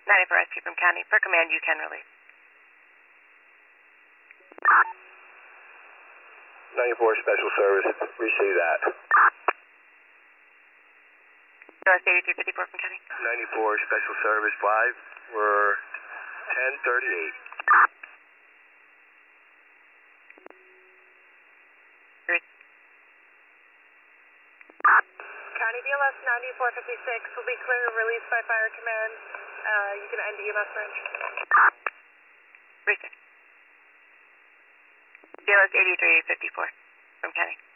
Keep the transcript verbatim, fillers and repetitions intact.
ninety-four S P from County. For command, you can release. ninety-four Special Service, receive that. U S eighty-three fifty-four from County. ninety-four Special Service five, we're ten thirty-eight. County B L S ninety-four fifty-six will be clear released by fire command. Uh, you can end E M S range. Reset. B L S eighty-three fifty-four from County.